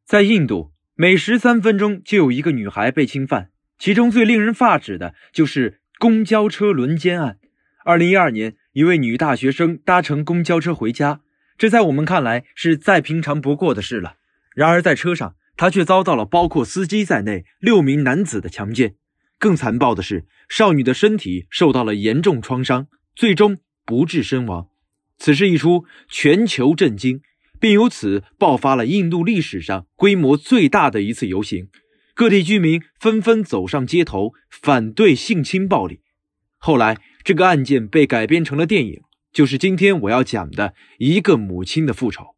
在印度，每13分钟就有一个女孩被侵犯，其中最令人发指的就是公交车轮奸案。2012年，一位女大学生搭乘公交车回家，这在我们看来是再平常不过的事了。然而在车上，她却遭到了包括司机在内6名男子的强奸。更残暴的是，少女的身体受到了严重创伤，最终不治身亡。此事一出，全球震惊，并由此爆发了印度历史上规模最大的一次游行，各地居民纷纷走上街头反对性侵暴力。后来这个案件被改编成了电影，就是今天我要讲的《一个母亲的复仇》。